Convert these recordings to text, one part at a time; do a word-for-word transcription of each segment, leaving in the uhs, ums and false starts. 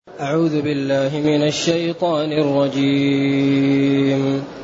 أعوذ بالله من الشيطان الرجيم.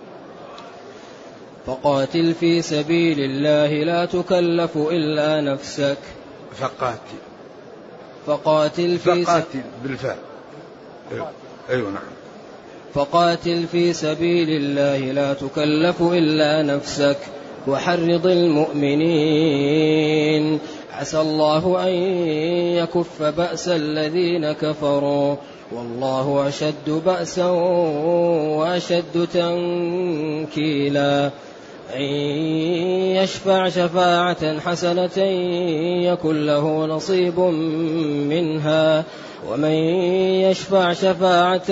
فقاتل في سبيل الله لا تكلف إلا نفسك. فقاتل فقاتل في فقاتل بالفعل. أيوة نعم. فقاتل في سبيل الله لا تكلف إلا نفسك وحرض المؤمنين عسى الله أن يكف بأس الذين كفروا والله أشد بأسا وأشد تنكيلا. إن يشفع شفاعة حسنة يكن له نصيب منها ومن يشفع شفاعة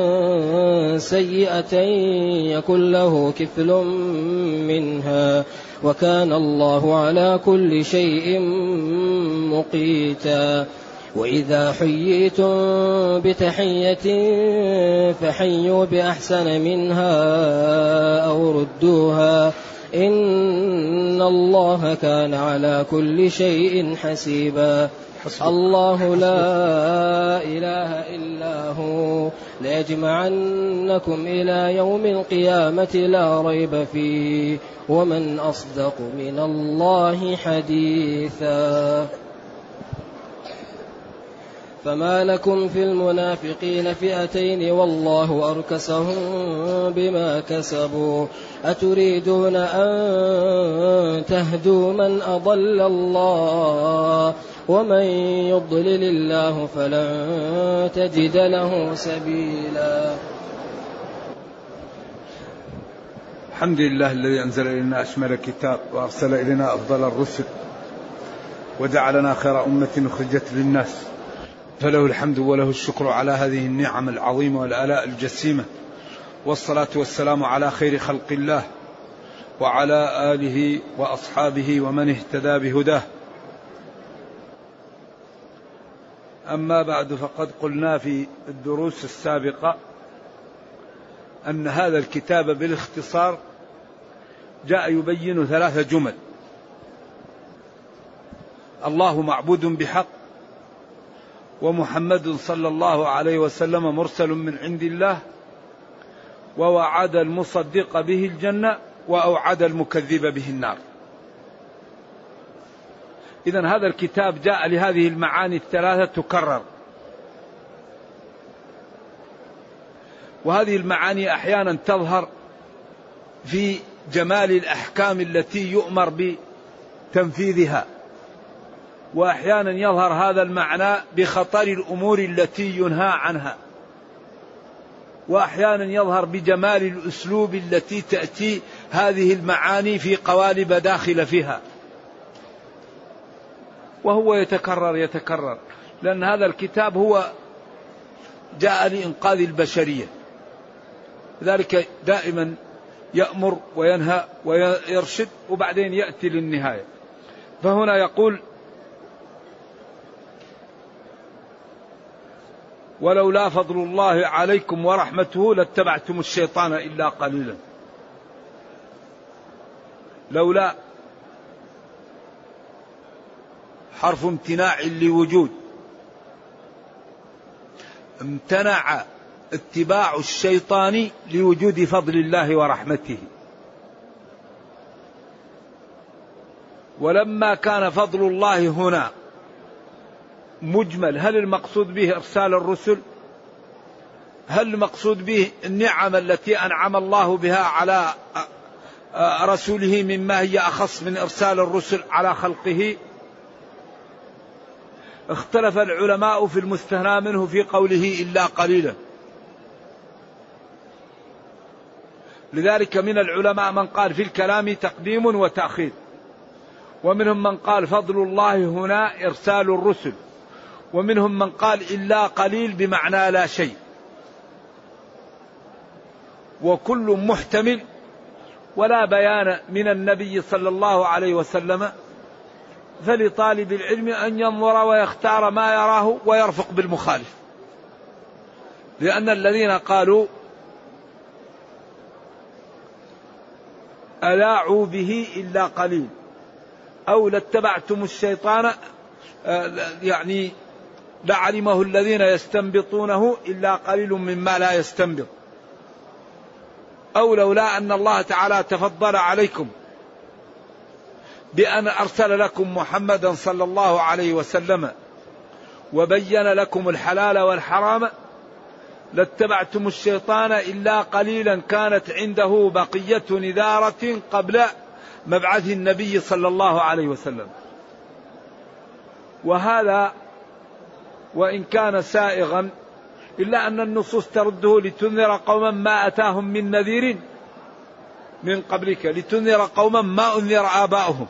سيئة يكن له كفل منها وكان الله على كل شيء مقيتا. وإذا حييتم بتحية فحيوا بأحسن منها أو ردوها إن الله كان على كل شيء حسيبا. الله لا إله إلا هو ليجمعنكم إلى يوم القيامة لا ريب فيه ومن أصدق من الله حديثا. فما لكم في المنافقين فئتين والله أركسهم بما كسبوا أتريدون أن تهدوا من أضل الله ومن يضلل الله فلن تجد له سبيلا. الحمد لله الذي أنزل إلينا أشمل الكتاب وأرسل إلينا أفضل الرسل وجعلنا خير أمة أخرجت للناس فله الحمد وله الشكر على هذه النعم العظيمة والآلاء الجسيمة. والصلاة والسلام على خير خلق الله وعلى آله وأصحابه ومن اهتدى بهداه. أما بعد فقد قلنا في الدروس السابقة أن هذا الكتاب بالاختصار جاء يبين ثلاث جمل: الله معبود بحق ومحمد صلى الله عليه وسلم مرسل من عند الله ووعد المصدق به الجنة وأوعد المكذب به النار. إذن هذا الكتاب جاء لهذه المعاني الثلاثة تكرر، وهذه المعاني أحيانا تظهر في جمال الأحكام التي يؤمر بتنفيذها، وأحيانا يظهر هذا المعنى بخطر الأمور التي ينهى عنها، وأحيانا يظهر بجمال الأسلوب التي تأتي هذه المعاني في قوالب داخل فيها، وهو يتكرر يتكرر لأن هذا الكتاب هو جاء لإنقاذ البشرية، لذلك دائما يأمر وينهى ويرشد وبعدين يأتي للنهاية. فهنا يقول: ولولا فضل الله عليكم ورحمته لاتبعتم الشيطان إلا قليلا. لولا حرف امتناع لوجود، امتنع اتباع الشيطان لوجود فضل الله ورحمته. ولما كان فضل الله هنا مجمل، هل المقصود به إرسال الرسل؟ هل المقصود به النعم التي أنعم الله بها على رسوله مما هي أخص من إرسال الرسل على خلقه؟ اختلف العلماء في المستثنى منه في قوله إلا قليلا. لذلك من العلماء من قال في الكلام تقديم وتأخير، ومنهم من قال فضل الله هنا إرسال الرسل، ومنهم من قال إلا قليل بمعنى لا شيء، وكل محتمل، ولا بيان من النبي صلى الله عليه وسلم، فلطالب العلم أن ينظر ويختار ما يراه ويرفق بالمخالف. لأن الذين قالوا ألاعوا به إلا قليل أو لاتبعتم الشيطان يعني لعلمه الذين يستنبطونه إلا قليل مما لا يستنبط، أو لولا أن الله تعالى تفضل عليكم بأن أرسل لكم محمدا صلى الله عليه وسلم وبين لكم الحلال والحرام لاتبعتم الشيطان إلا قليلا كانت عنده بقية نذارة قبل مبعث النبي صلى الله عليه وسلم. وهذا وإن كان سائغا إلا أن النصوص ترده لتنذر قوما ما أتاهم من نذير من قبلك لتنذر قوما ما أنذر آباؤهم.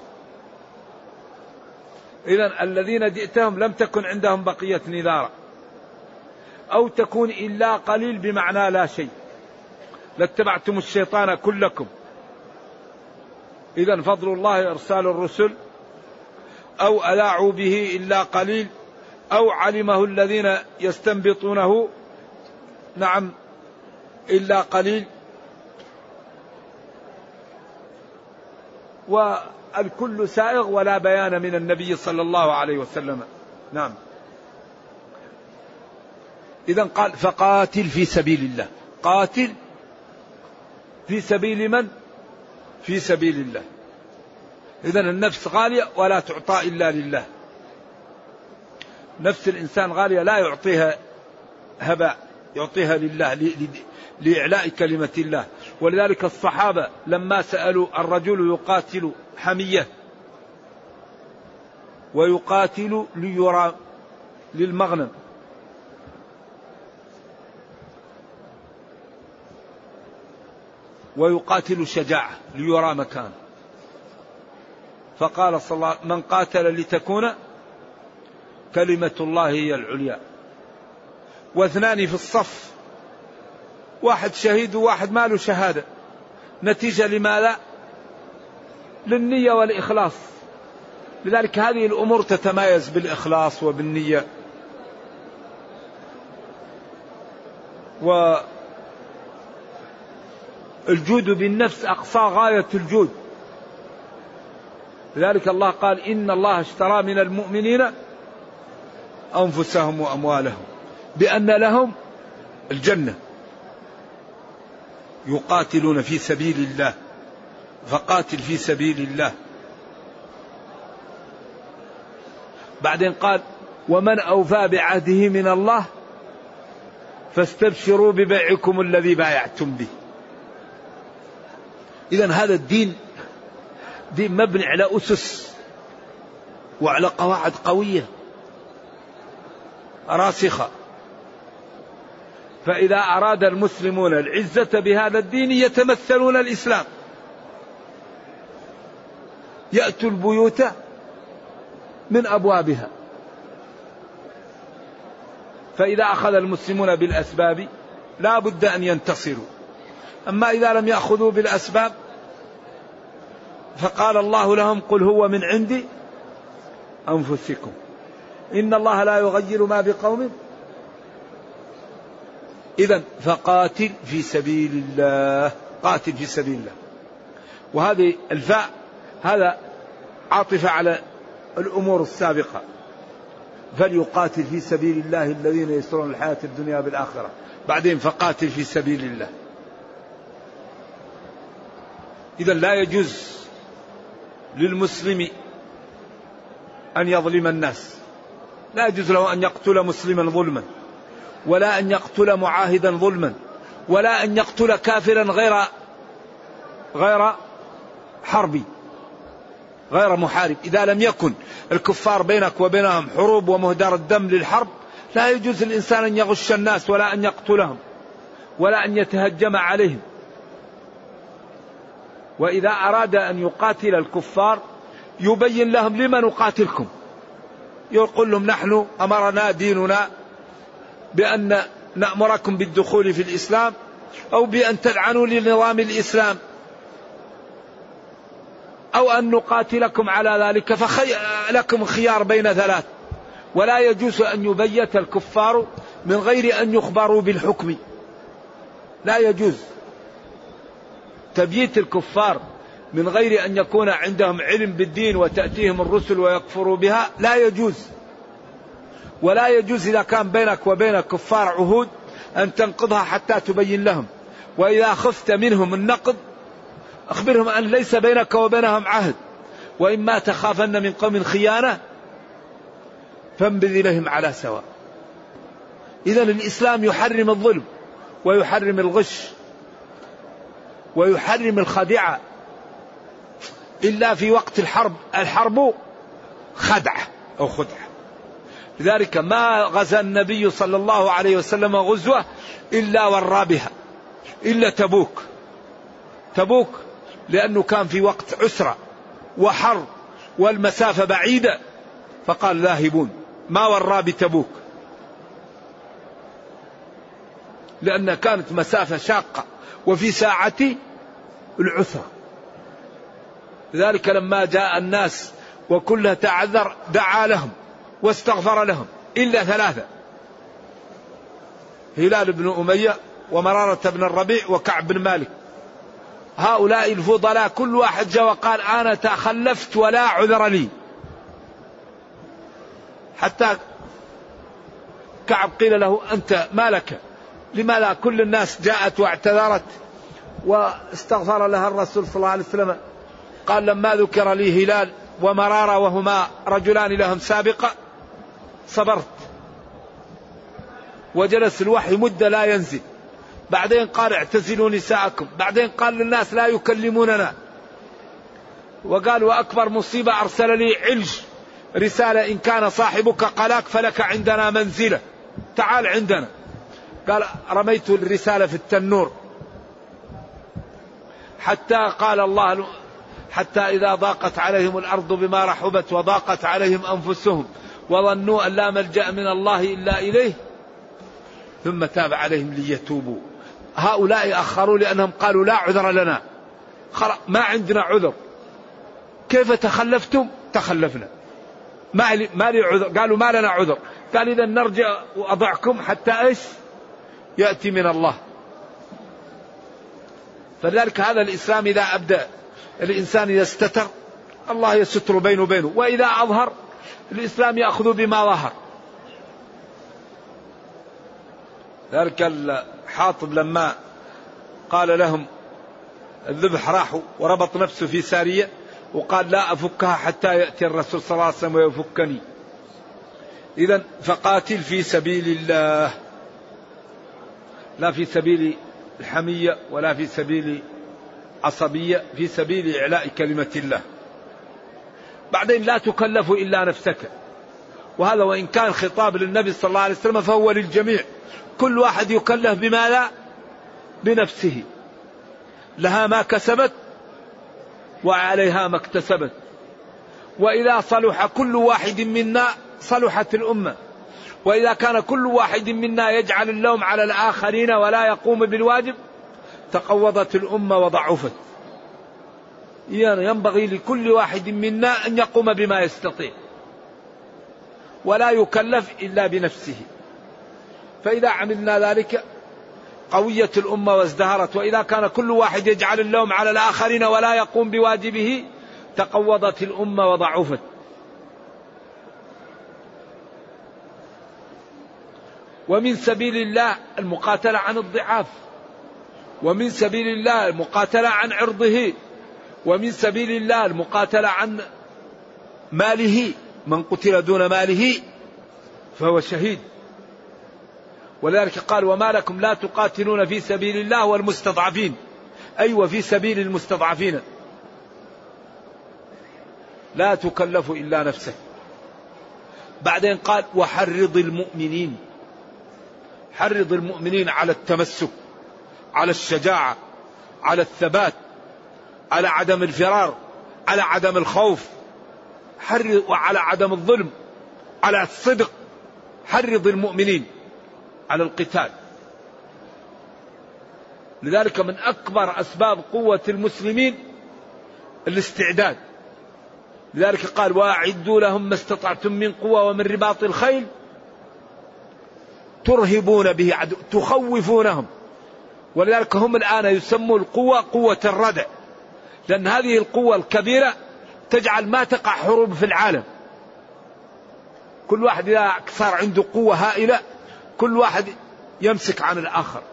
إذن الذين جئتهم لم تكن عندهم بقية نذارة، أو تكون إلا قليل بمعنى لا شيء، لاتبعتم الشيطان كلكم. إذن فضل الله إرسال الرسل، أو ألاعوا به إلا قليل، أو علمه الذين يستنبطونه نعم إلا قليل. والكل سائغ ولا بيان من النبي صلى الله عليه وسلم. نعم. إذن قال فقاتل في سبيل الله. قاتل في سبيل من؟ في سبيل الله. إذن النفس غالية ولا تعطى إلا لله. نفس الإنسان غالية لا يعطيها هباء، يعطيها لله لإعلاء كلمة الله. ولذلك الصحابة لما سألوا الرجل يقاتل حمية ويقاتل ليرى للمغنم، ويقاتل شجاعة ليرى مكان، فقال صلى الله عليه وسلم من قاتل لتكون كلمة الله هي العليا. واثنان في الصف، واحد شهيد وواحد ما له شهادة، نتيجة لماذا؟ للنية والإخلاص. لذلك هذه الأمور تتميز بالإخلاص وبالنية. والجود بالنفس أقصى غاية الجود. لذلك الله قال إن الله اشترى من المؤمنين أنفسهم وأموالهم بأن لهم الجنة، يقاتلون في سبيل الله، فقاتل في سبيل الله. بعدين قال ومن أوفى بعهده من الله فاستبشروا ببيعكم الذي بايعتم به. إذن هذا الدين دين مبني على أسس وعلى قواعد قوية راسخة. فإذا أراد المسلمون العزة بهذا الدين يتمثلون الإسلام، يأتوا البيوت من أبوابها. فإذا أخذ المسلمون بالأسباب لا بد أن ينتصروا. أما إذا لم يأخذوا بالأسباب فقال الله لهم قل هو من عند أنفسكم إن الله لا يغير ما بقوم. إذن فقاتل في سبيل الله، قاتل في سبيل الله. وهذه الفاء هذا عاطفة على الأمور السابقة، فليقاتل في سبيل الله الذين يسرون الحياة الدنيا بالآخرة. بعدين فقاتل في سبيل الله. إذن لا يجوز للمسلم أن يظلم الناس، لا يجوز له أن يقتل مسلما ظلما، ولا أن يقتل معاهدا ظلما، ولا أن يقتل كافرا غير غير حربي غير محارب. إذا لم يكن الكفار بينك وبينهم حروب ومهدر الدم للحرب لا يجوز الإنسان أن يغش الناس ولا أن يقتلهم ولا أن يتهجم عليهم. وإذا أراد أن يقاتل الكفار يبين لهم لما نقاتلكم، يقول لهم نحن أمرنا ديننا بأن نأمركم بالدخول في الإسلام أو بأن تدعنوا لنظام الإسلام أو أن نقاتلكم على ذلك، فلكم خيار بين ثلاث. ولا يجوز أن يبيت الكفار من غير أن يخبروا بالحكم، لا يجوز تبييت الكفار من غير أن يكون عندهم علم بالدين وتأتيهم الرسل ويكفروا بها، لا يجوز. ولا يجوز إذا كان بينك وبين كفار عهود أن تنقضها حتى تبين لهم. وإذا خفت منهم النقض أخبرهم أن ليس بينك وبينهم عهد، وإما تخافن من قوم خيانة فانبذ إليهم على سواء. إذن الإسلام يحرم الظلم ويحرم الغش ويحرم الخديعة إلا في وقت الحرب. الحرب خدعة أو خدعة. لذلك ما غزا النبي صلى الله عليه وسلم غزوة إلا ورى بها، إلا تبوك. تبوك لأنه كان في وقت عسرة وحر والمسافة بعيدة، فقال ذاهبون، ما ورى بتبوك لأن كانت مسافة شاقة وفي ساعة العسرة. لذلك لما جاء الناس وكلها تعذر دعا لهم واستغفر لهم إلا ثلاثة: هلال بن أمية ومرارة بن الربيع وكعب بن مالك. هؤلاء الفضلاء كل واحد جاء وقال أنا تخلفت ولا عذر لي. حتى كعب قيل له أنت ما لك، لماذا كل الناس جاءت واعتذرت واستغفر لها الرسول صلى الله عليه وسلم؟ قال لما ذكر لي هلال ومرارة وهما رجلان لهم سابقة صبرت. وجلس الوحي مدة لا ينزل. بعدين قال اعتزلوا نساءكم. بعدين قال للناس لا يكلموننا. وقال وأكبر مصيبة أرسل لي علج رسالة إن كان صاحبك قلاك فلك عندنا منزلة، تعال عندنا. قال رميت الرسالة في التنور حتى قال الله حتى إذا ضاقت عليهم الأرض بما رحبت وضاقت عليهم أنفسهم وظنوا أن لا ملجأ من الله إلا إليه ثم تاب عليهم ليتوبوا. هؤلاء أخروا لأنهم قالوا لا عذر لنا، ما عندنا عذر. كيف تخلفتم؟ تخلفنا، ما لي, ما لي عذر. قالوا ما لنا عذر. قال إذا نرجع وأضعكم حتى إيش يأتي من الله. فلذلك هذا الإسلام إذا أبدأ الإنسان إذا استتر الله يستر بينه وبينه، وإذا أظهر الإسلام يأخذ بما ظهر. ذلك الحاطب لما قال لهم الذبح راحوا وربط نفسه في سارية وقال لا أفكها حتى يأتي الرسول صلى الله عليه وسلم ويفكني. إذن فقاتل في سبيل الله، لا في سبيل الحمية ولا في سبيل عصبية، في سبيل إعلاء كلمة الله. بعدين لا تكلف إلا نفسك، وهذا وإن كان خطاب للنبي صلى الله عليه وسلم فهو للجميع. كل واحد يكلف بما لا بنفسه، لها ما كسبت وعليها ما اكتسبت. وإذا صلح كل واحد منا صلحت الأمة، وإذا كان كل واحد منا يجعل اللوم على الآخرين ولا يقوم بالواجب تقوضت الأمة وضعفت. يعني ينبغي لكل واحد منا أن يقوم بما يستطيع ولا يكلف إلا بنفسه. فإذا عملنا ذلك قوية الأمة وازدهرت. وإذا كان كل واحد يجعل اللوم على الآخرين ولا يقوم بواجبه تقوضت الأمة وضعفت. ومن سبيل الله المقاتلة عن الضعاف، ومن سبيل الله المقاتلة عن عرضه، ومن سبيل الله المقاتلة عن ماله. من قتل دون ماله فهو شهيد. ولذلك قال وما لكم لا تقاتلون في سبيل الله والمستضعفين، أي وفي سبيل المستضعفين لا تكلف إلا نفسك. بعدين قال وحرض المؤمنين، حرض المؤمنين على التمسك، على الشجاعة، على الثبات، على عدم الفرار، على عدم الخوف، حرض وعلى عدم الظلم، على الصدق. حرض المؤمنين على القتال. لذلك من أكبر أسباب قوة المسلمين الاستعداد. لذلك قال وأعدوا لهم ما استطعتم من قوة ومن رباط الخيل ترهبون به عدو، تخوفونهم. ولذلك هم الآن يسموا القوة قوة الردع، لأن هذه القوة الكبيرة تجعل ما تقع حروب في العالم. كل واحد إذا صار عنده قوة هائلة كل واحد يمسك عن الآخر.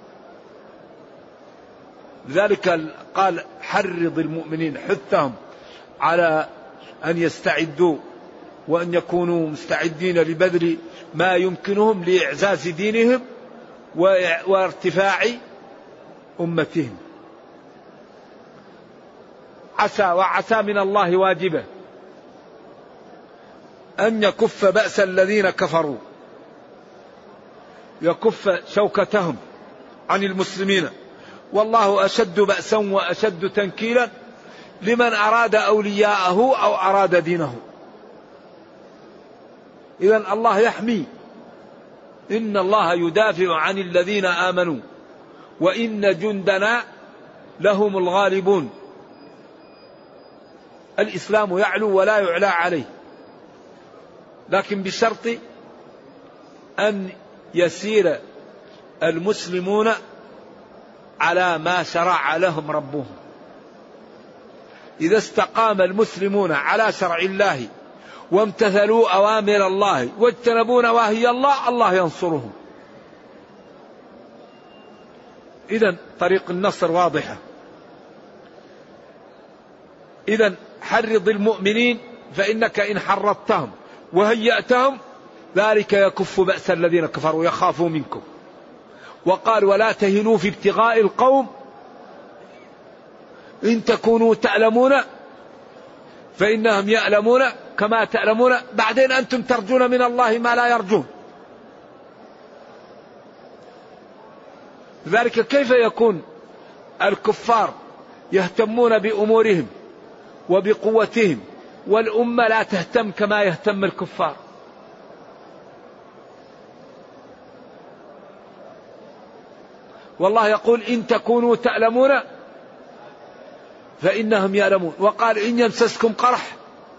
لذلك قال حرض المؤمنين، حثهم على أن يستعدوا وأن يكونوا مستعدين لبذل ما يمكنهم لإعزاز دينهم وارتفاع أمتهم. عسى وعسى من الله واجبه أن يكف بأس الذين كفروا، يكف شوكتهم عن المسلمين، والله أشد بأسا وأشد تنكيلا لمن أراد أولياءه أو أراد دينه. إذن الله يحمي، إن الله يدافع عن الذين آمنوا وإن جندنا لهم الغالبون. الإسلام يعلو ولا يعلى عليه، لكن بشرط أن يسير المسلمون على ما شرع لهم ربهم. إذا استقام المسلمون على شرع الله وامتثلوا أوامر الله واجتنبوا نواهي الله، الله ينصرهم. إذن طريق النصر واضحة. إذن حرض المؤمنين، فإنك إن حرضتهم وهيأتهم ذلك يكف بأس الذين كفروا يخافوا منكم. وقال ولا تهنوا في ابتغاء القوم إن تكونوا تعلمون فإنهم يعلمون كما تعلمون، بعدين أنتم ترجون من الله ما لا يرجون. لذلك كيف يكون الكفار يهتمون بأمورهم وبقوتهم والأمة لا تهتم كما يهتم الكفار؟ والله يقول إن تكونوا تعلمون فإنهم يعلمون. وقال إن يمسسكم قرح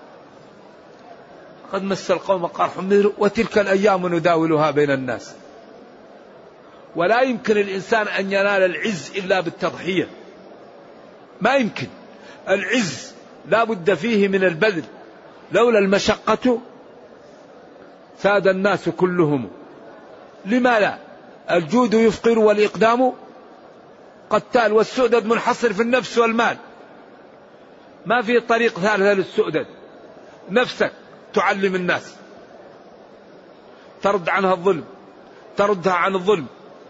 قد مس القوم قرح مثله وتلك الأيام نداولها بين الناس. ولا يمكن الإنسان أن ينال العز إلا بالتضحية، ما يمكن. العز لا بد فيه من البذل، لولا المشقة ساد الناس كلهم. لما لا؟ الجود يفقر والإقدام قتال، والسؤدد منحصر في النفس والمال، ما في طريق ثالث للسؤدد. نفسك تعلم الناس، ترد عنها الظلم، تردها عن الظلم،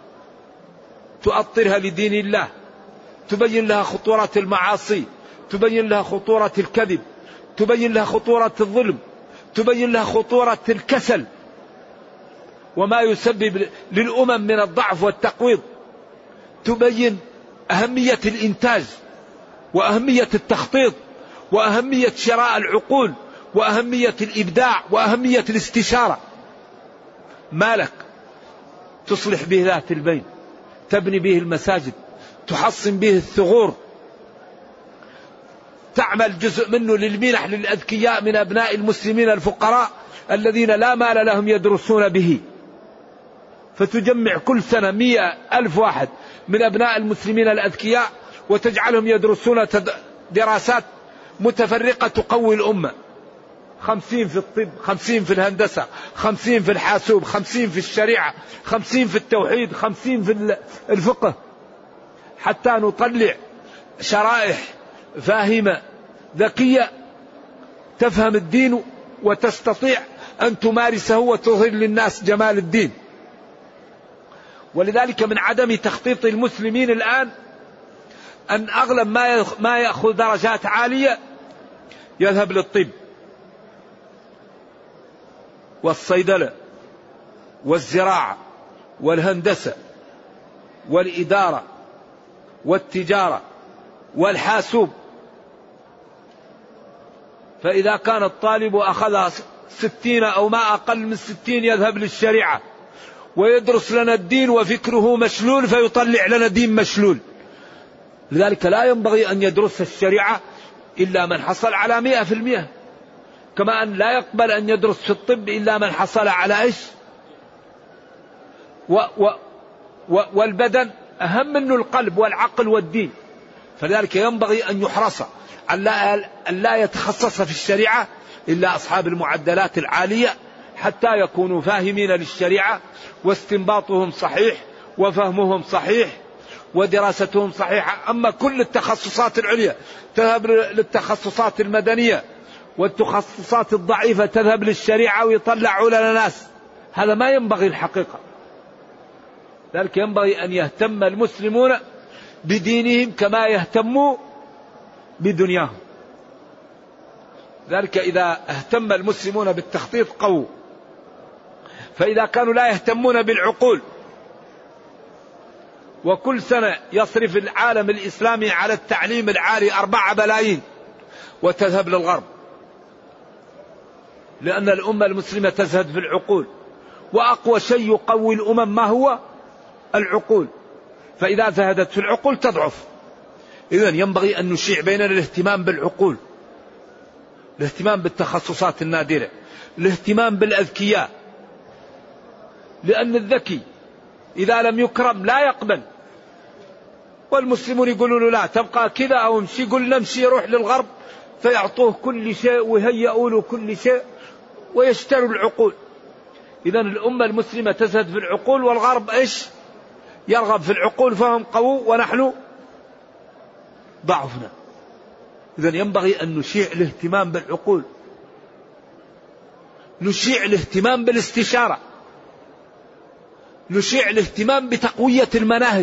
تؤطرها لدين الله، تبين لها خطورة المعاصي، تبين لها خطورة الكذب، تبين لها خطورة الظلم، تبين لها خطورة الكسل وما يسبب للأمم من الضعف والتقويض، تبين أهمية الإنتاج وأهمية التخطيط وأهمية شراء العقول وأهمية الإبداع وأهمية الاستشارة. مالك تصلح به ذات البين، تبني به المساجد، تحصن به الثغور، تعمل جزء منه للمنح للأذكياء من أبناء المسلمين الفقراء الذين لا مال لهم يدرسون به، فتجمع كل سنة مئة ألف واحد من أبناء المسلمين الأذكياء وتجعلهم يدرسون دراسات متفرقة تقوي الأمة. خمسين في الطب، خمسين في الهندسة، خمسين في الحاسوب، خمسين في الشريعة، خمسين في التوحيد، خمسين في الفقه، حتى نطلع شرائح فاهمة ذكية تفهم الدين وتستطيع أن تمارسه وتظهر للناس جمال الدين. ولذلك من عدم تخطيط المسلمين الآن أن أغلب ما يأخذ درجات عالية يذهب للطب والصيدلة والزراعة والهندسة والإدارة والتجارة والحاسوب. فإذا كان الطالب أخذها ستين أو ما أقل من ستين يذهب للشريعة ويدرس لنا الدين وفكره مشلول فيطلع لنا دين مشلول. لذلك لا ينبغي أن يدرس الشريعة إلا من حصل على مئة في المئة، كما أن لا يقبل أن يدرس في الطب إلا من حصل على إيش؟ و و و والبدن أهم منه القلب والعقل والدين. فلذلك ينبغي أن يحرص أن لا يتخصص في الشريعة إلا أصحاب المعدلات العالية حتى يكونوا فاهمين للشريعة واستنباطهم صحيح وفهمهم صحيح ودراستهم صحيحة. أما كل التخصصات العليا تذهب للتخصصات المدنية والتخصصات الضعيفة تذهب للشريعة ويطلعوا لنا ناس، هذا ما ينبغي الحقيقة. ذلك ينبغي أن يهتم المسلمون بدينهم كما يهتموا بدنياهم. ذلك إذا اهتم المسلمون بالتخطيط قووا. فإذا كانوا لا يهتمون بالعقول، وكل سنة يصرف العالم الإسلامي على التعليم العالي أربعة بلايين وتذهب للغرب، لأن الأمة المسلمة تزهد في العقول، وأقوى شيء يقوي الأمم ما هو؟ العقول. فإذا زهدت في العقول تضعف. إذن ينبغي أن نشيع بيننا الاهتمام بالعقول، الاهتمام بالتخصصات النادرة، الاهتمام بالأذكياء، لأن الذكي إذا لم يكرم لا يقبل. والمسلمون يقولون له لا تبقى كذا أو امشي، يقول نمشي يروح للغرب فيعطوه كل شيء ويهيئوا له كل شيء ويشتروا العقول. إذن الأمة المسلمة تزهد في العقول، والغرب إيش؟ يرغب في العقول، فهم قووا ونحن ضعفنا. إذن ينبغي أن نشيع الاهتمام بالعقول، نشيع الاهتمام بالاستشارة، نشيع الاهتمام بتقوية المناهج،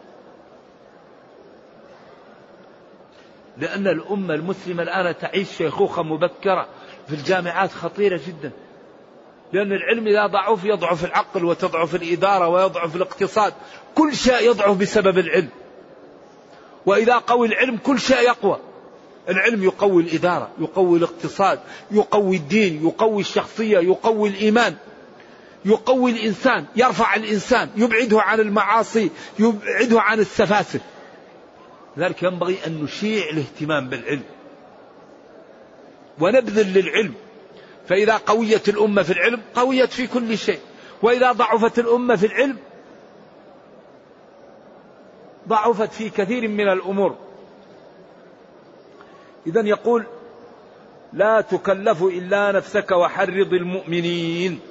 لأن الأمة المسلمة الآن تعيش شيخوخة مبكرة في الجامعات خطيرة جدا. لأن العلم إذا ضعف يضعف العقل وتضعف الإدارة ويضعف الاقتصاد، كل شيء يضعف بسبب العلم. وإذا قوي العلم كل شيء يقوى. العلم يقوي الإدارة، يقوي الاقتصاد، يقوي الدين، يقوي الشخصية، يقوي الإيمان، يقوي الإنسان، يرفع الإنسان، يبعده عن المعاصي، يبعده عن السفاسف. لذلك ينبغي أن نشيع الاهتمام بالعلم ونبذل للعلم. فإذا قويت الأمة في العلم قويت في كل شيء، وإذا ضعفت الأمة في العلم ضعفت في كثير من الأمور. إذن يقول لا تكلف إلا نفسك وحرض المؤمنين.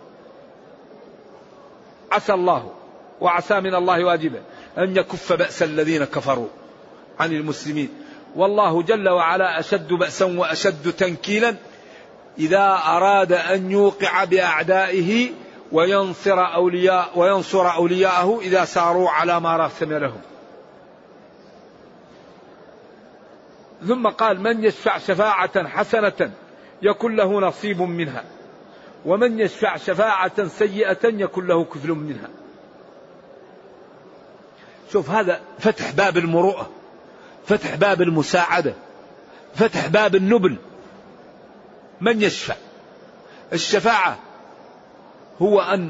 عسى الله وعسى من الله واجبا أن يكف بأس الذين كفروا عن المسلمين، والله جل وعلا أشد بأسا وأشد تنكيلا إذا أراد أن يوقع بأعدائه وينصر أولياء وينصر أولياءه إذا ساروا على ما رسم لهم. ثم قال من يشفع شفاعة حسنة يكن له نصيب منها، ومن يشفع شفاعة سيئة يكن له كفل منها. شوف هذا فتح باب المروءة، فتح باب المساعدة، فتح باب النبل. من يشفع، الشفاعة هو أن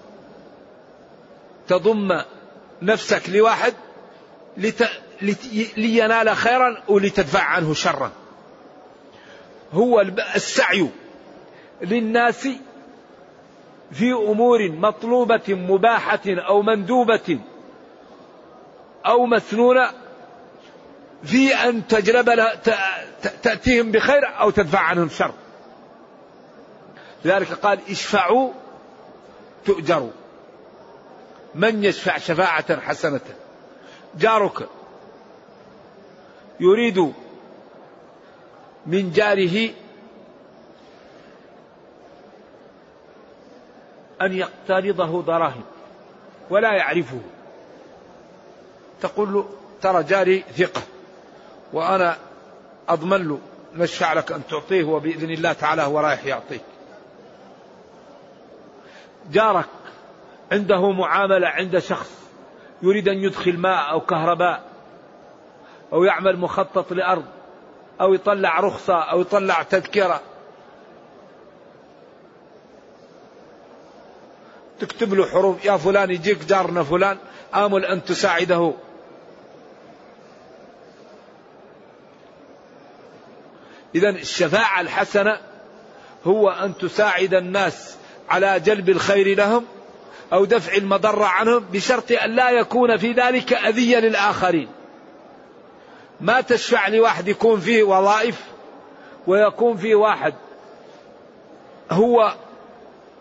تضم نفسك لواحد لت... لت... لينال خيرا ولتدفع عنه شرا. هو السعي للناس في أمور مطلوبة مباحة أو مندوبة أو مسنونة في أن تجلب تأتيهم بخير أو تدفع عنهم شر. لذلك قال اشفعوا تؤجروا. من يشفع شفاعة حسنة، جارك يريد من جاره أن يقترضه دراهم ولا يعرفه، تقول له ترى جاري ثقة وأنا أضمن له، نشفع لك أن تعطيه وبإذن الله تعالى هو رايح يعطيك. جارك عنده معاملة عند شخص يريد أن يدخل ماء أو كهرباء أو يعمل مخطط لأرض أو يطلع رخصة أو يطلع تذكرة، تكتب له حروف يا فلان يجيك جارنا فلان آمل أن تساعده. إذن الشفاعة الحسنة هو أن تساعد الناس على جلب الخير لهم أو دفع المضرة عنهم، بشرط أن لا يكون في ذلك أذية للآخرين. ما تشفع لواحد يكون فيه وظائف ويكون فيه واحد هو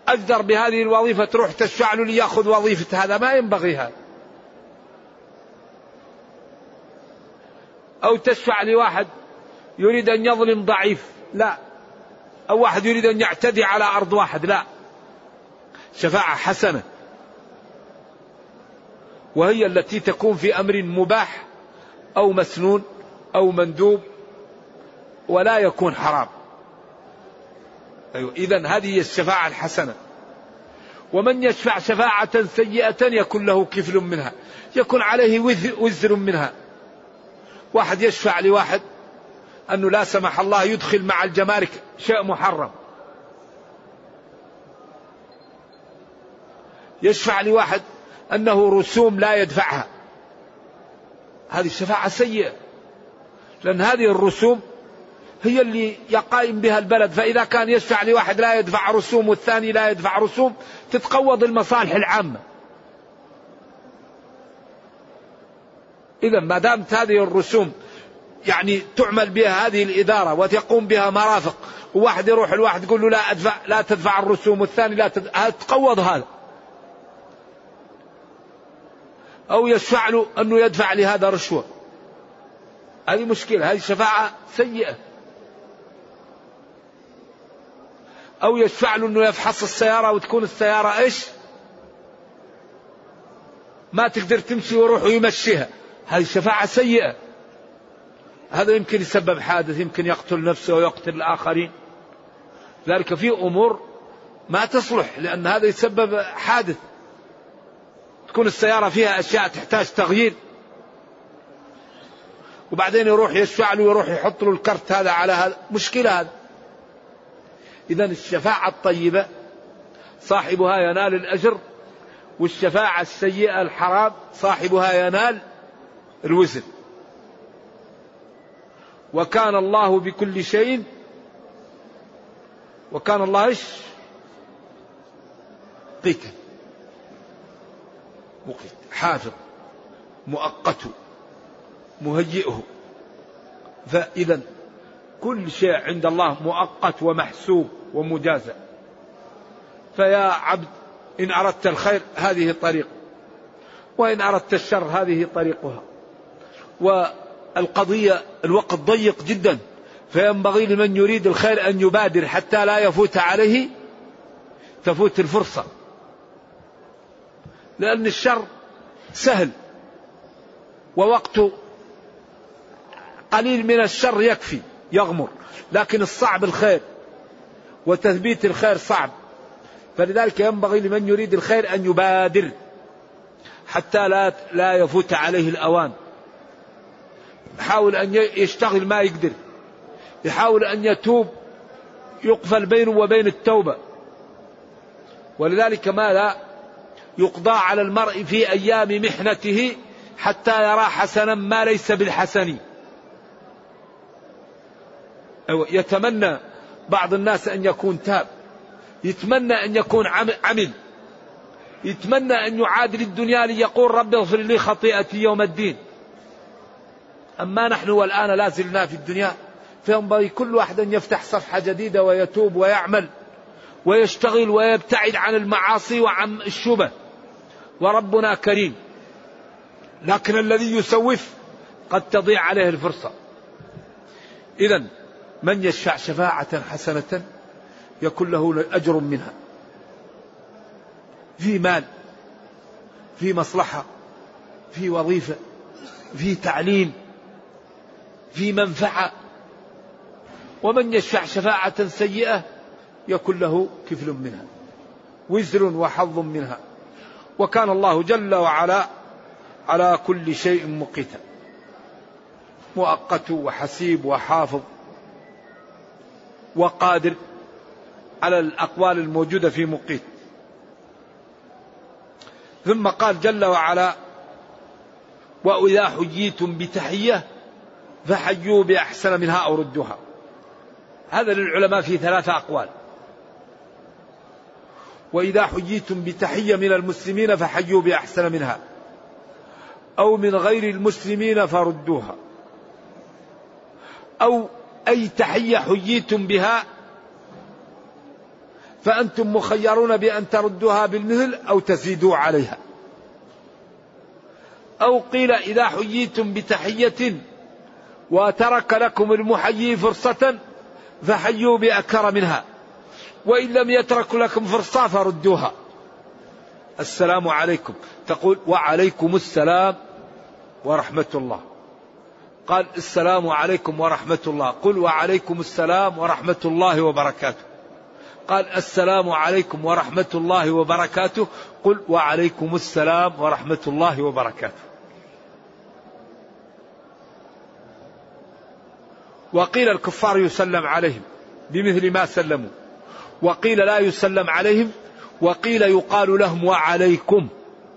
أقدر بهذه الوظيفة تروح تشفع له ليأخذ وظيفة، هذا ما ينبغي هذا. أو تشفع لواحد يريد أن يظلم ضعيف، لا. أو واحد يريد أن يعتدي على أرض واحد، لا. شفاعة حسنة، وهي التي تكون في أمر مباح أو مسنون أو مندوب ولا يكون حرام. أيوة. إذن هذه هي الشفاعة الحسنة. ومن يشفع شفاعة سيئة يكون له كفل منها، يكون عليه وزر منها. واحد يشفع لواحد أنه لا سمح الله يدخل مع الجمارك شيء محرم، يشفع لواحد أنه رسوم لا يدفعها، هذه شفاعة سيئة، لأن هذه الرسوم هي اللي يقائم بها البلد. فإذا كان يشفع لواحد لا يدفع رسوم والثاني لا يدفع رسوم تتقوض المصالح العامة. إذا ما دامت هذه الرسوم يعني تعمل بها هذه الإدارة وتقوم بها مرافق، وواحد يروح الواحد يقول له لا أدفع لا تدفع الرسوم والثاني لا تدفع، تقوض هذا. أو يشفع له أنه يدفع لهذا رشوة، هذه مشكلة، هذه شفاعة سيئة. أو يشفع له أنه يفحص السيارة وتكون السيارة إيش ما تقدر تمشي ويروح ويمشيها، هذه شفاعة سيئة. هذا يمكن يسبب حادث، يمكن يقتل نفسه ويقتل الآخرين. ذلك في أمور ما تصلح، لأن هذا يسبب حادث، تكون السيارة فيها أشياء تحتاج تغيير، وبعدين يروح يشفع له ويروح يحط له الكرت هذا على هذا، مشكلة هذا. إذن الشفاعة الطيبة صاحبها ينال الأجر، والشفاعة السيئة الحرام صاحبها ينال الوزر. وكان الله بكل شيء، وكان الله إيش قيتا مقيت حافظ مؤقت مهيئه. فإذا كل شيء عند الله مؤقت ومحسوب ومجازى. فيا عبد إن أردت الخير هذه الطريق، وإن أردت الشر هذه طريقها. والقضية الوقت ضيق جدا، فينبغي لمن يريد الخير أن يبادر حتى لا يفوت عليه تفوت الفرصة، لأن الشر سهل ووقته قليل من الشر يكفي يغمر، لكن الصعب الخير وتثبيت الخير صعب. فلذلك ينبغي لمن يريد الخير أن يبادر حتى لا لا يفوت عليه الأوان. يحاول أن يشتغل ما يقدر، يحاول أن يتوب يقفل بينه وبين التوبة. ولذلك ماذا يقضى على المرء في أيام محنته حتى يرى حسنا ما ليس بالحسن. يتمنى بعض الناس أن يكون تاب، يتمنى أن يكون عمل، يتمنى أن يعادل الدنيا ليقول رب اغفر لي خطيئتي يوم الدين. أما نحن والآن لا زلنا في الدنيا، فينبغي كل واحد أن يفتح صفحة جديدة ويتوب ويعمل ويشتغل ويبتعد عن المعاصي وعن الشبه. وربنا كريم، لكن الذي يسوف قد تضيع عليه الفرصة. إذن من يشفع شفاعة حسنة يكون له أجر منها، في مال، في مصلحة، في وظيفة، في تعليم، في منفعة. ومن يشفع شفاعة سيئة يكون له كفل منها، وزر وحظ منها. وكان الله جل وعلا على كل شيء مقيتا، مؤقت وحسيب وحافظ وقادر على الأقوال الموجودة في مقيت. ثم قال جل وعلا: وإذا حييتم بتحية فحيوا بأحسن منها أو ردوها. هذا للعلماء في ثلاثة أقوال. وإذا حييتم بتحية من المسلمين فحيوا بأحسن منها، أو من غير المسلمين فردوها، أو أي تحية حييتم بها فأنتم مخيرون بأن تردوها بالمثل أو تزيدوا عليها. أو قيل إذا حييتم بتحية وترك لكم المحيي فرصة فحيوا بأكثر منها، وإن لم يترك لكم فرصة فردوها. السلام عليكم تقول وعليكم السلام ورحمة الله. قال السلام عليكم ورحمة الله، قل وعليكم السلام ورحمة الله وبركاته. قال السلام عليكم ورحمة الله وبركاته، قل وعليكم السلام ورحمة الله وبركاته. وقيل الكفار يسلم عليهم بمثل ما سلموا، وقيل لا يسلم عليهم، وقيل يقال لهم وعليكم.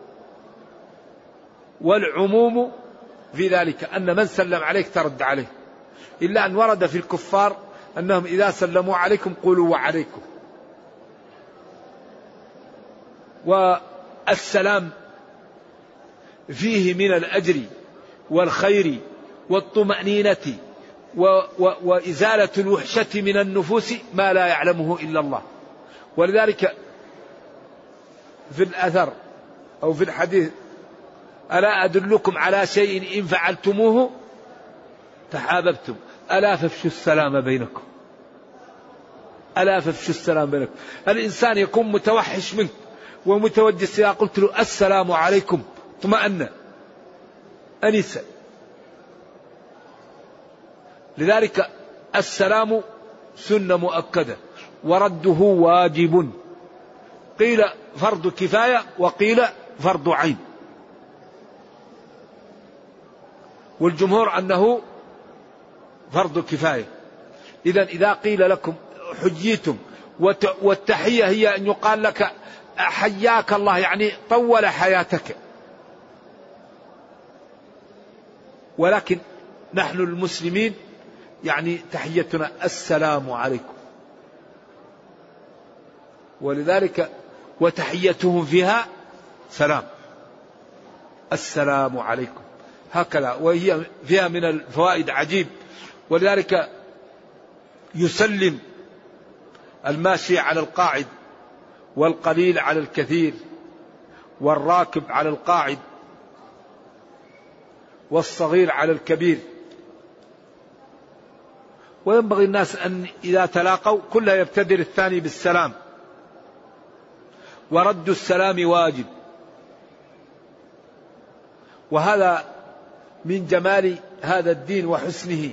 والعموم في ذلك أن من سلم عليك ترد عليه، إلا أن ورد في الكفار أنهم إذا سلموا عليكم قولوا وعليكم. والسلام فيه من الأجر والخير والطمأنينة وإزالة الوحشة من النفوس ما لا يعلمه إلا الله. ولذلك في الأثر أو في الحديث ألا أدلكم على شيء إن فعلتموه تحاببتم، ألا فافشوا السلام بينكم، ألا فافشوا السلام بينكم. الإنسان يكون متوحش منك ومتوجس، إذا قلت له السلام عليكم اطمأن أنس. لذلك السلام سنة مؤكدة ورده واجب، قيل فرض كفاية وقيل فرض عين، والجمهور أنه فرض كفاية. إذن إذا قيل لكم حجيتم، والتحية هي أن يقال لك حياك الله، يعني طول حياتك. ولكن نحن المسلمين يعني تحيتنا السلام عليكم، ولذلك وتحيتهم فيها سلام، السلام عليكم هكذا. وهي فيها من الفوائد عجيب. ولذلك يسلم الماشي على القاعد، والقليل على الكثير، والراكب على القاعد، والصغير على الكبير. وينبغي الناس أن إذا تلاقوا كلها يبتدر الثاني بالسلام، ورد السلام واجب. وهذا من جمال هذا الدين وحسنه.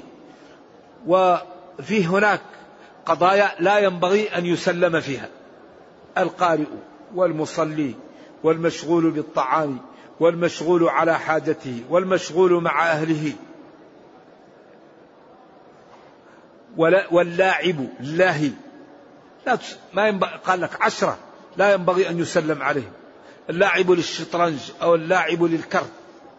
وفيه هناك قضايا لا ينبغي أن يسلم فيها: القارئ والمصلي والمشغول بالطعام والمشغول على حاجته والمشغول مع أهله واللاعب لاهي. لا ما ينبغي، قال لك عشرة لا ينبغي أن يسلم عليهم: اللاعب للشطرنج أو اللاعب للكرت.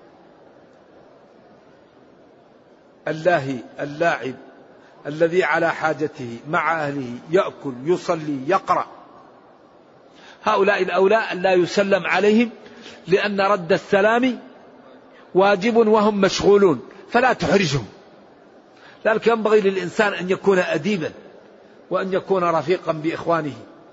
اللاهي اللاعب الذي على حاجته مع أهله يأكل يصلي يقرأ، هؤلاء الأولى أن لا يسلم عليهم، لأن رد السلام واجب وهم مشغولون، فلا تحرجهم. لذلك ينبغي للإنسان أن يكون أديبا وأن يكون رفيقا بإخوانه.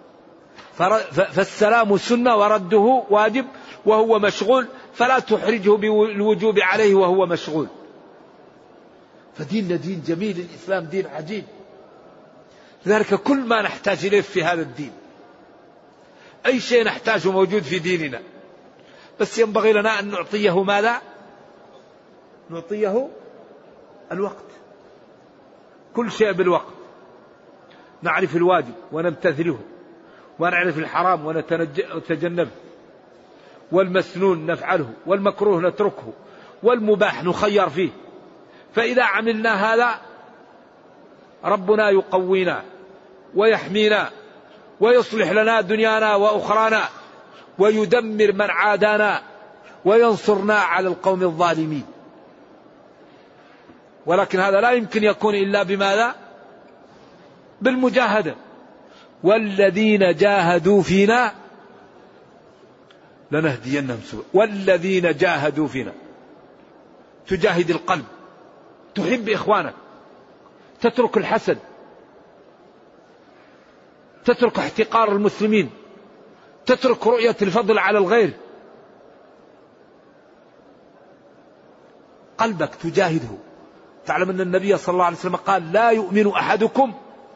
فالسلام سنة ورده واجب وهو مشغول، فلا تحرجه بالوجوب عليه وهو مشغول. فديننا دين جميل، الإسلام دين عجيب. لذلك كل ما نحتاج إليه في هذا الدين، أي شيء نحتاجه موجود في ديننا، بس ينبغي لنا أن نعطيه ماذا؟ نعطيه الوقت. كل شيء بالوقت، نعرف الواجب ونمتثله، ونعرف الحرام ونتجنبه، والمسنون نفعله، والمكروه نتركه، والمباح نخير فيه. فإذا عملنا هذا ربنا يقوينا ويحمينا ويصلح لنا دنيانا وأخرانا، ويدمر من عادانا وينصرنا على القوم الظالمين. ولكن هذا لا يمكن يكون إلا بماذا؟ بالمجاهدة. والذين جاهدوا فينا لنهدينهم سبل. والذين جاهدوا فينا، تجاهد القلب، تحب إخوانك، تترك الحسد، تترك احتقار المسلمين، تترك رؤية الفضل على الغير. قلبك تجاهده. تعلم أن النبي صلى الله عليه وسلم قال لا يؤمن أحدكم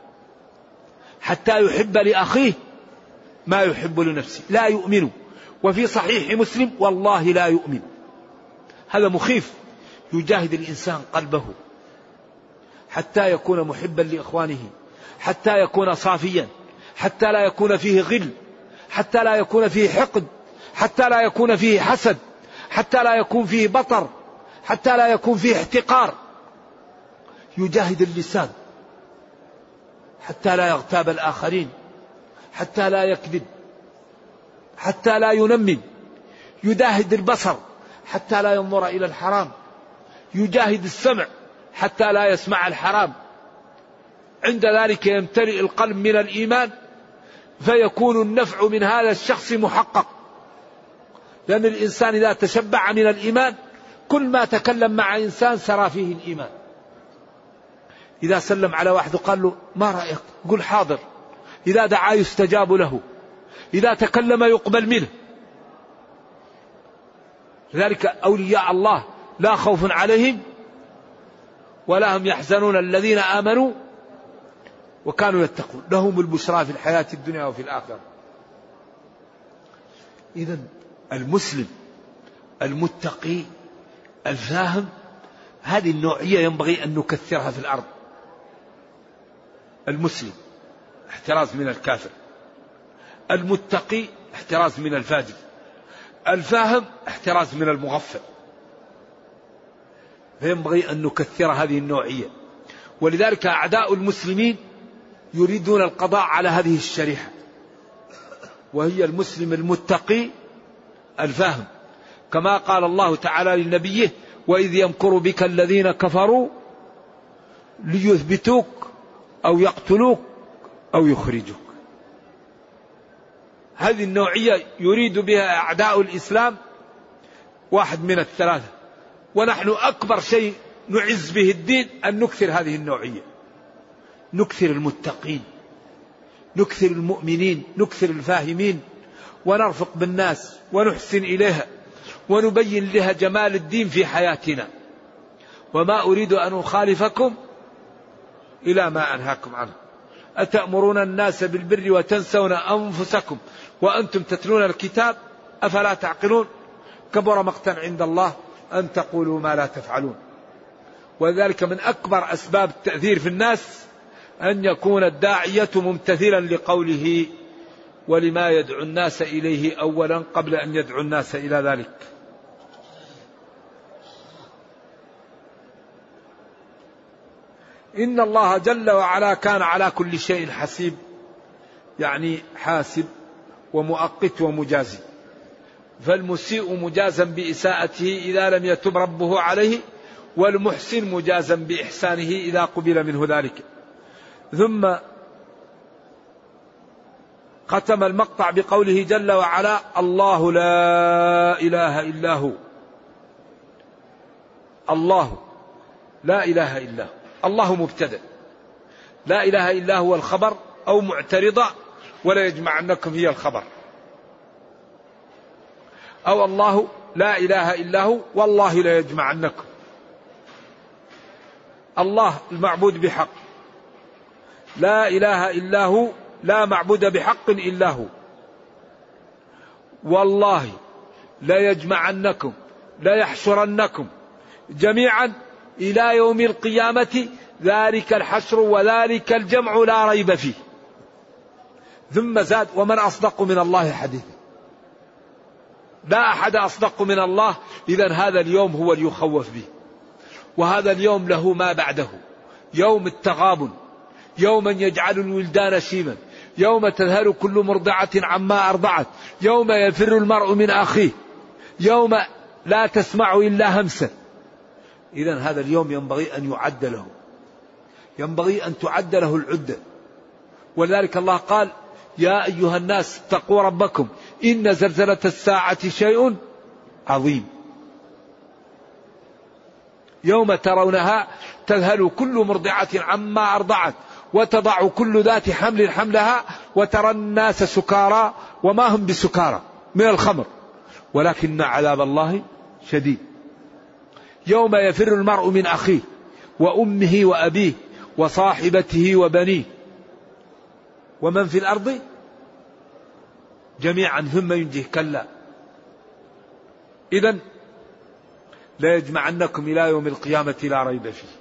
حتى يحب لأخيه ما يحب لنفسه. لا يؤمن. وفي صحيح مسلم والله لا يؤمن. هذا مخيف. يجاهد الإنسان قلبه حتى يكون محبا لإخوانه، حتى يكون صافيا، حتى لا يكون فيه غل، حتى لا يكون فيه حقد، حتى لا يكون فيه حسد، حتى لا يكون فيه بطر، حتى لا يكون فيه احتقار. يجاهد اللسان حتى لا يغتاب الآخرين، حتى لا يكذب، حتى لا ينمم. يجاهد البصر حتى لا ينظر إلى الحرام. يجاهد السمع حتى لا يسمع الحرام. عند ذلك يمتلئ القلب من الإيمان فيكون النفع من هذا الشخص محقق. لأن الإنسان إذا تشبع من الإيمان كل ما تكلم مع إنسان سرى فيه الإيمان. إذا سلم على واحد وقال له ما رأيك قل حاضر. إذا دعا يستجاب له، إذا تكلم يقبل منه. لذلك أولياء الله لا خوف عليهم ولا هم يحزنون الذين آمنوا وكانوا يتقون لهم البشرى في الحياة الدنيا وفي الآخرة. إذن المسلم المتقي الفاهم هذه النوعية ينبغي أن نكثرها في الأرض. المسلم احتراز من الكافر، المتقي احتراز من الفاجر، الفاهم احتراز من المغفل. فينبغي أن نكثر هذه النوعية. ولذلك أعداء المسلمين يريدون القضاء على هذه الشريحة، وهي المسلم المتقي الفاهم. كما قال الله تعالى لنبيه وإذ يمكر بك الذين كفروا ليثبتوك أو يقتلوك أو يخرجوك. هذه النوعية يريد بها أعداء الإسلام واحد من الثلاثة. ونحن أكبر شيء نعز به الدين أن نكثر هذه النوعية، نكثر المتقين، نكثر المؤمنين، نكثر الفاهمين، ونرفق بالناس ونحسن إليها ونبين لها جمال الدين في حياتنا. وما أريد أن أخالفكم إلى ما أنهاكم عنه. أتأمرون الناس بالبر وتنسون أنفسكم وأنتم تتلون الكتاب أفلا تعقلون. كبر مقتا عند الله أن تقولوا ما لا تفعلون. وذلك من أكبر أسباب التأثير في الناس أن يكون الداعية ممتثلا لقوله ولما يدعو الناس إليه أولا قبل أن يدعو الناس إلى ذلك. إن الله جل وعلا كان على كل شيء حسيب، يعني حاسب ومؤقت ومجازي. فالمسيء مجازا بإساءته إذا لم يتب ربه عليه، والمحسن مجازا بإحسانه إذا قبل منه ذلك. ثم ختم المقطع بقوله جل وعلا الله لا إله إلا هو. الله لا إله إلا هو. الله مبتدأ، لا إله إلا هو الخبر أو معترضة، ولا يجمعنكم هي الخبر. أو الله لا إله إلا هو والله لا يجمعنكم. الله المعبود بحق، لا إله إلا هو لا معبود بحق إلا هو. والله لا يجمعنكم لا يحشرنكم جميعا إلى يوم القيامة ذلك الحشر وذلك الجمع لا ريب فيه. ثم زاد ومن أصدق من الله حديثا. لا أحد أصدق من الله. إذن هذا اليوم هو ليخوف به، وهذا اليوم له ما بعده. يوم التغابن، يوما يجعل الولدان شيبا، يوم تذهل كل مرضعة عما أرضعت، يوم يفر المرء من أخيه، يوم لا تسمع إلا همسا. إذن هذا اليوم ينبغي أن يعد له، ينبغي أن تعد له العدة. ولذلك الله قال يا أيها الناس اتقوا ربكم إن زلزلة الساعة شيء عظيم. يوم ترونها تذهل كل مرضعة عما أرضعت وتضع كل ذات حمل حملها وترى الناس سكارى وما هم بسكارى من الخمر ولكن عذاب الله شديد. يوم يفر المرء من أخيه وأمه وأبيه وصاحبته وبنيه ومن في الأرض جميعا ثم ينجيه كلا. إذن لا يجمعنكم إلى يوم القيامة لا ريب فيه.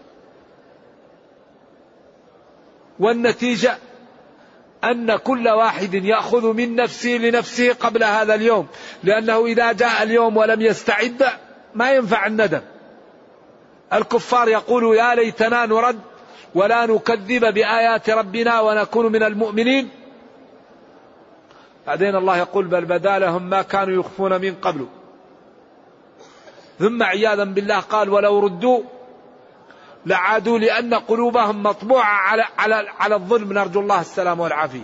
والنتيجة أن كل واحد يأخذ من نفسه لنفسه قبل هذا اليوم، لأنه إذا جاء اليوم ولم يستعد ما ينفع الندم. الكفار يقولوا يا ليتنا نرد ولا نكذب بآيات ربنا ونكون من المؤمنين. بعدين الله يقول بل بدا لهم ما كانوا يخفون من قبل. ثم عياذا بالله قال ولو ردوا لعادوا لأن قلوبهم مطبوعة على على على الظلم، نرجو الله السلام والعافية.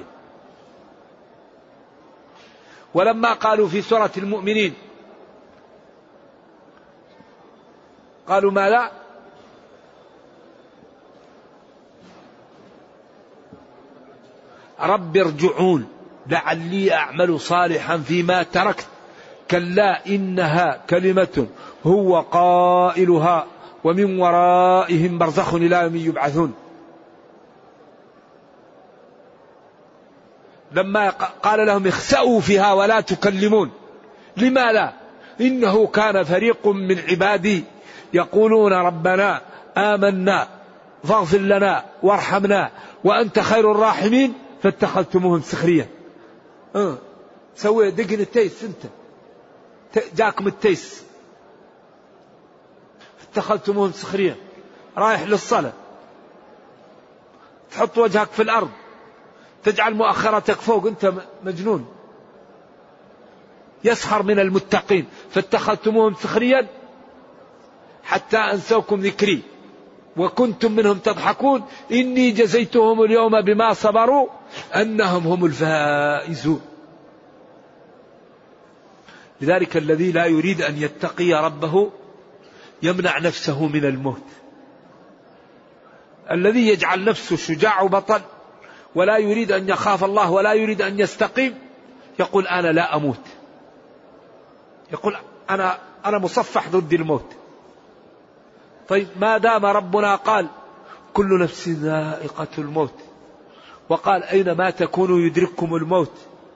ولما قالوا في سورة المؤمنين قالوا ما لا رب ارجعون لعلي أعمل صالحا فيما تركت كلا إنها كلمة هو قائلها ومن ورائهم برزخ إلى يوم يبعثون. لما قال لهم اخسأوا فيها ولا تكلمون لما لا إنه كان فريق من عبادي يقولون ربنا آمنا فاغفر لنا وارحمنا وأنت خير الراحمين فاتخذتموهم سخريا. أه. سوي دقن التيس انت جاكم التيس اتخذتموهم سخريا. رايح للصلاة تحط وجهك في الأرض تجعل مؤخرتك فوق انت مجنون. يسخر من المتقين فاتخذتموهم سخريا حتى أنسوكم ذكري وكنتم منهم تضحكون إني جزيتهم اليوم بما صبروا أنهم هم الفائزون. لذلك الذي لا يريد أن يتقي ربه يمنع نفسه من الموت. الذي يجعل نفسه شجاع وبطل ولا يريد أن يخاف الله ولا يريد أن يستقيم يقول أنا لا أموت، يقول أنا أنا مصفح ضد الموت. طيب ما دام ربنا قال كل نفس ذائقة الموت وقال أينما تكونوا يدرككم الموت،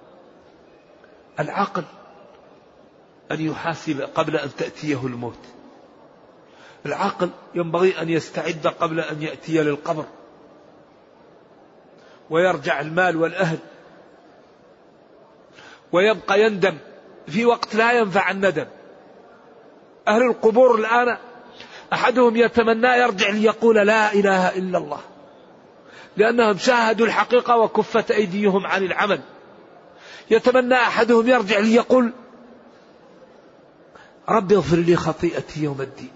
العقل أن يحاسب قبل أن تأتيه الموت. العقل ينبغي أن يستعد قبل أن يأتي للقبر ويرجع المال والأهل ويبقى يندم في وقت لا ينفع الندم. أهل القبور الآن أحدهم يتمنى يرجع ليقول لا إله إلا الله لأنهم شاهدوا الحقيقة وكفت أيديهم عن العمل. يتمنى أحدهم يرجع ليقول رب اغفر لي خطيئتي يوم الدين.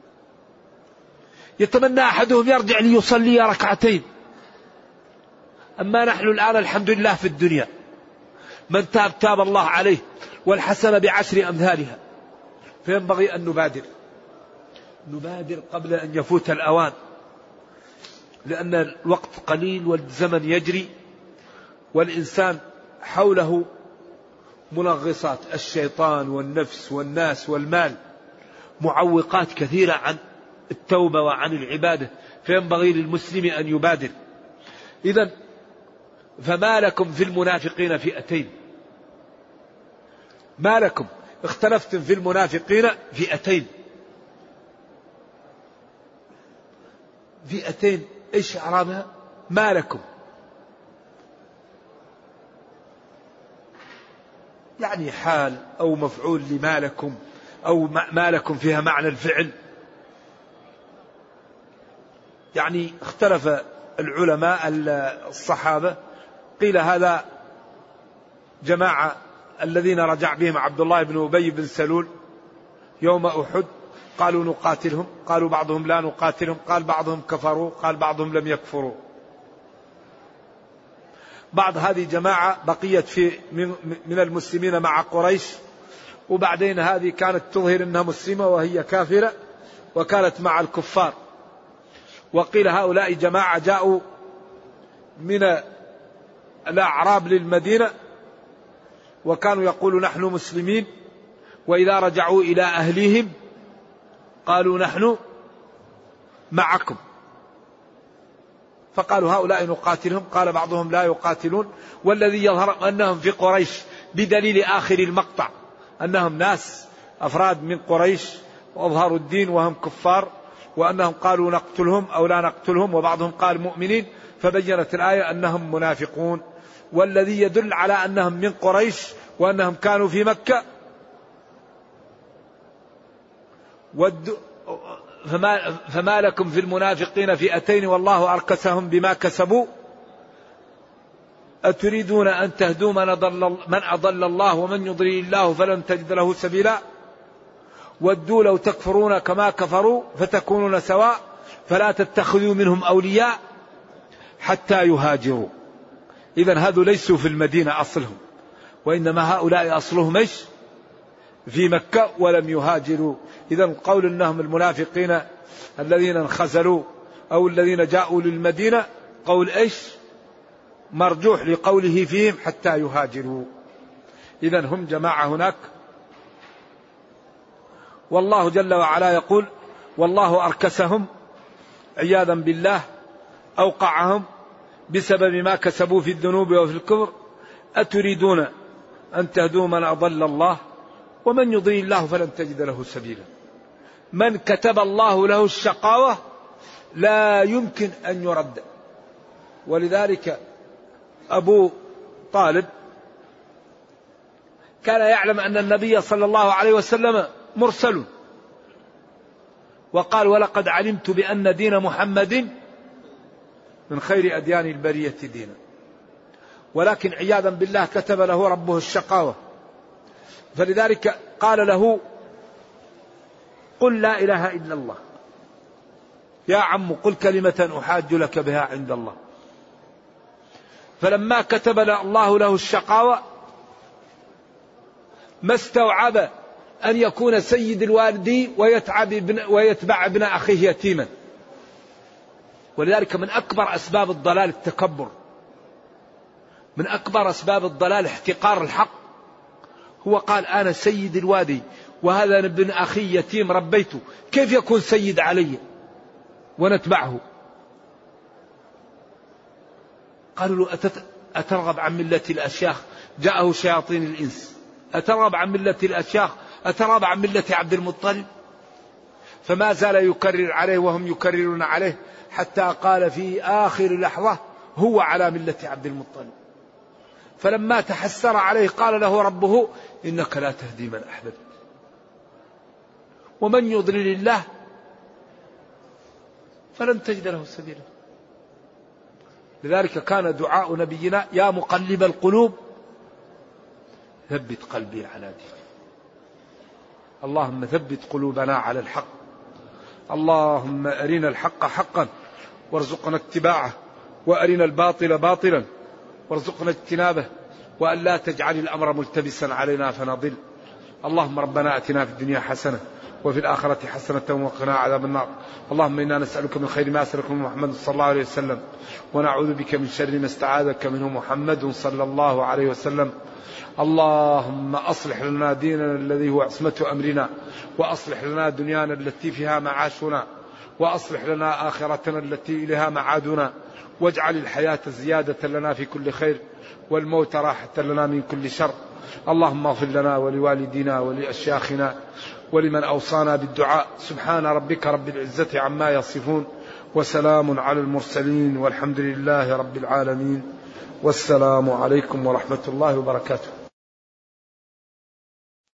يتمنى أحدهم يرجع ليصلي ركعتين. أما نحن الآن الحمد لله في الدنيا من تاب تاب الله عليه والحسنة بعشر أمثالها. فينبغي أن نبادر نبادر قبل أن يفوت الأوان، لأن الوقت قليل والزمن يجري والإنسان حوله منغصات الشيطان والنفس والناس والمال، معوقات كثيرة عن التوبة وعن العبادة. فينبغي للمسلم أن يبادر. إذن فما لكم في المنافقين فئتين، ما لكم اختلفتم في المنافقين فئتين. فئتين ايش اعرابها؟ ما لكم يعني حال او مفعول لما لكم او ما لكم فيها معنى الفعل. يعني اختلف العلماء الصحابة، قيل هذا جماعة الذين رجع بهم عبد الله بن أبي بن سلول يوم أحد قالوا نقاتلهم، قالوا بعضهم لا نقاتلهم، قال بعضهم كفروا، قال بعضهم لم يكفروا. بعض هذه جماعة بقيت في من المسلمين مع قريش، وبعدين هذه كانت تظهر أنها مسلمة وهي كافرة وكانت مع الكفار. وقيل هؤلاء جماعة جاءوا من الأعراب للمدينة وكانوا يقولوا نحن مسلمين، وإذا رجعوا إلى أهليهم قالوا نحن معكم، فقالوا هؤلاء نقاتلهم، قال بعضهم لا يقاتلون. والذي يظهر أنهم في قريش بدليل آخر المقطع أنهم ناس أفراد من قريش وأظهروا الدين وهم كفار، وأنهم قالوا نقتلهم أو لا نقتلهم، وبعضهم قال مؤمنين، فبينت الآية أنهم منافقون. والذي يدل على أنهم من قريش وأنهم كانوا في مكة فما, فما لكم في المنافقين فئتين والله أركسهم بما كسبوا أتريدون أن تهدوا من أضل, من أضل الله ومن يضلل الله فلن تجد له سبيلا ودوا لو تكفرون كما كفروا فتكونون سواء فلا تتخذوا منهم أولياء حتى يهاجروا. إذن هذو ليسوا في المدينة أصلهم، وإنما هؤلاء أصلهم إيش؟ في مكة ولم يهاجروا. إذن قول أنهم المنافقين الذين انخزلوا أو الذين جاءوا للمدينة قول إيش؟ مرجوح لقوله فيهم حتى يهاجروا. إذن هم جماعة هناك. والله جل وعلا يقول والله أركسهم عياذا بالله، أوقعهم بسبب ما كسبوا في الذنوب وفي الكفر. أتريدون أن تهدوا من أضل الله ومن يضلل الله فلن تجد له سبيلا. من كتب الله له الشقاوة لا يمكن أن يرد. ولذلك أبو طالب كان يعلم أن النبي صلى الله عليه وسلم مرسل، وقال ولقد علمت بأن دين محمد من خير أديان البرية دينا، ولكن عياذا بالله كتب له ربه الشقاوة، فلذلك قال له قل لا إله إلا الله يا عم، قل كلمة أحاج لك بها عند الله. فلما كتب الله له الشقاوة ما استوعب أن يكون سيد الوالدين ويتبع ابن أخيه يتيما. ولذلك من أكبر أسباب الضلال التكبر، من أكبر أسباب الضلال احتقار الحق. هو قال أنا سيد الوادي وهذا ابن أخي يتيم ربيته، كيف يكون سيد علي ونتبعه؟ قالوا له أترغب عن ملة الأشياخ؟ جاءه شياطين الإنس، أترغب عن ملة الأشياخ؟ أترغب عن ملة عبد المطلب؟ فما زال يكرر عليه وهم يكررون عليه حتى قال في آخر لحظة هو على ملة عبد المطلب. فلما تحسر عليه قال له ربه إنك لا تهدي من أحببت ومن يضلل الله فلن تجد له سبيلا. لذلك كان دعاء نبينا يا مقلب القلوب ثبت قلبي على دينك. اللهم ثبت قلوبنا على الحق، اللهم أرنا الحق حقا وارزقنا اتباعه، وأرنا الباطل باطلا وارزقنا اجتنابه، وأن لا تجعل الأمر ملتبسا علينا فنضل. اللهم ربنا أتنا في الدنيا حسنة وفي الآخرة حسنة وقنا عذاب النار. اللهم إنا نسألك من خير ما سألك من محمد صلى الله عليه وسلم، ونعوذ بك من شر ما استعاذك منه محمد صلى الله عليه وسلم. اللهم أصلح لنا ديننا الذي هو عصمة أمرنا، وأصلح لنا دنيانا التي فيها معاشنا، وأصلح لنا آخرتنا التي إليها معادنا، واجعل الحياة زيادة لنا في كل خير والموت راحة لنا من كل شر. اللهم اغفر لنا ولوالدينا ولأشياخنا ولمن أوصانا بالدعاء. سبحان ربك رب العزة عما يصفون وسلام على المرسلين والحمد لله رب العالمين، والسلام عليكم ورحمة الله وبركاته.